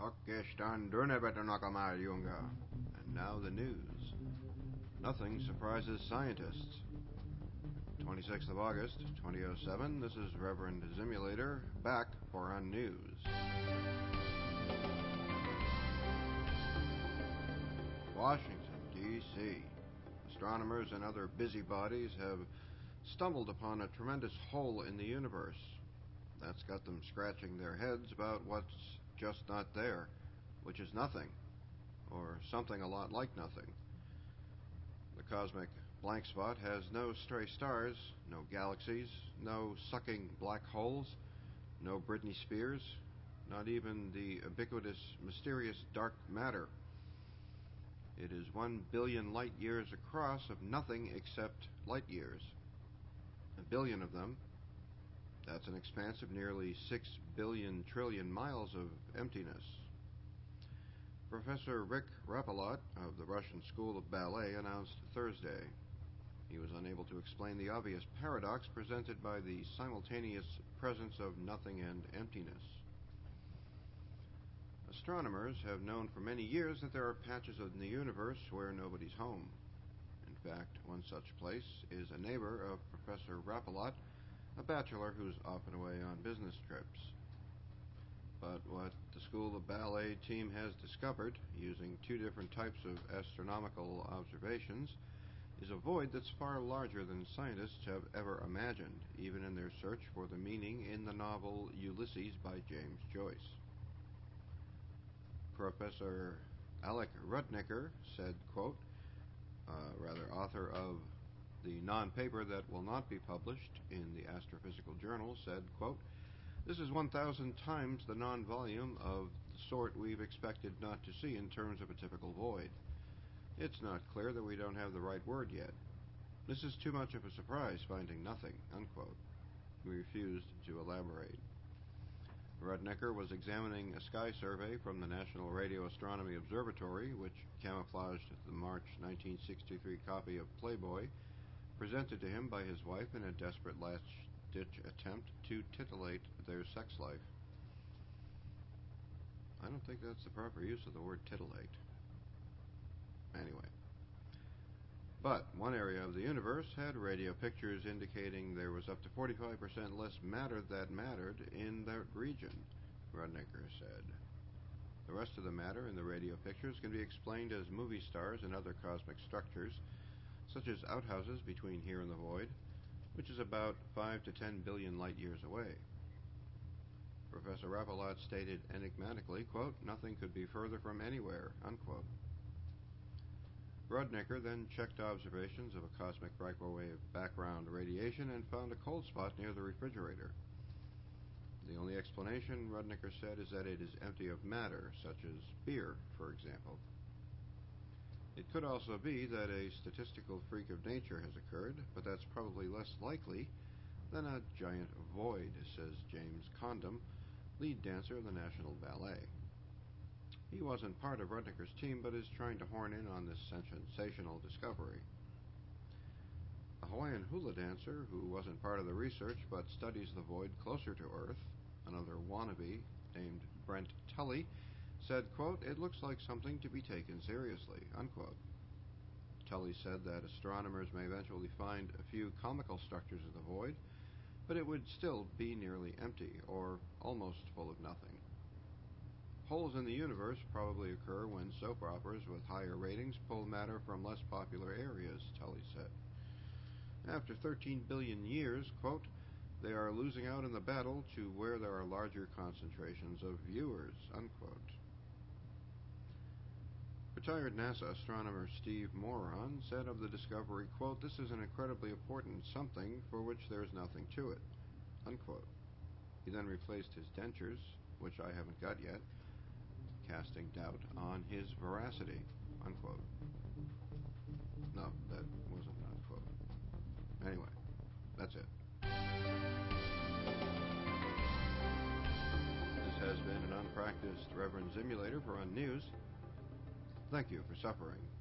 Pakistan Dunebetanak Yunga. And now the news. Nothing surprises scientists. 26th of August, 2007. This is Reverend Zimulator, back for On News. Washington, D.C. Astronomers and other busybodies have stumbled upon a tremendous hole in the universe. That's got them scratching their heads about what's just not there, which is nothing, or something a lot like nothing. The cosmic blank spot has no stray stars, no galaxies, no sucking black holes, no Britney Spears, not even the ubiquitous, mysterious dark matter. It is 1 billion light years across of nothing except light years. A billion of them. That's an expanse of nearly 6 billion trillion miles of emptiness. Professor Rick Rapalot of the Russian School of Ballet announced Thursday he was unable to explain the obvious paradox presented by the simultaneous presence of nothing and emptiness. Astronomers have known for many years that there are patches in the universe where nobody's home. In fact, one such place is a neighbor of Professor Rapalot, a bachelor who's often away on business trips. But what the School of Ballet team has discovered, using 2 different types of astronomical observations, is a void that's far larger than scientists have ever imagined, even in their search for the meaning in the novel Ulysses by James Joyce. Professor Alec Rudnicker said, quote, author of the non-paper that will not be published in the Astrophysical Journal, said, quote, "This is 1,000 times the non-volume of the sort we've expected not to see in terms of a typical void. It's not clear that we don't have the right word yet. This is too much of a surprise, finding nothing," unquote. He refused to elaborate. Rudnicker was examining a sky survey from the National Radio Astronomy Observatory, which camouflaged the March 1963 copy of Playboy, presented to him by his wife in a desperate last-ditch attempt to titillate their sex life. I don't think that's the proper use of the word titillate. Anyway. But one area of the universe had radio pictures indicating there was up to 45% less matter that mattered in that region, Rudnicker said. The rest of the matter in the radio pictures can be explained as movie stars and other cosmic structures, such as outhouses between here and the void, which is about 5 to 10 billion light years away. Professor Rapalot stated enigmatically, quote, "Nothing could be further from anywhere," unquote. Rudnicker then checked observations of a cosmic microwave background radiation and found a cold spot near the refrigerator. The only explanation, Rudnicker said, is that it is empty of matter, such as beer, for example. It could also be that a statistical freak of nature has occurred, but that's probably less likely than a giant void, says James Condom, lead dancer of the National Ballet. He wasn't part of Rudnicker's team, but is trying to horn in on this sensational discovery. A Hawaiian hula dancer, who wasn't part of the research but studies the void closer to Earth, another wannabe named Brent Tully, said, quote, "It looks like something to be taken seriously," unquote. Tully said that astronomers may eventually find a few comical structures of the void, but it would still be nearly empty, or almost full of nothing. Holes in the universe probably occur when soap operas with higher ratings pull matter from less popular areas, Tully said. After 13 billion years, quote, "They are losing out in the battle to where there are larger concentrations of viewers," unquote. Retired NASA astronomer Steve Moron said of the discovery, quote, "This is an incredibly important something for which there is nothing to it," unquote. He then replaced his dentures, which I haven't got yet, casting doubt on his veracity, unquote. No, that wasn't an unquote. Anyway, that's it. This has been an unpracticed Reverend Zimulator for On News. Thank you for suffering.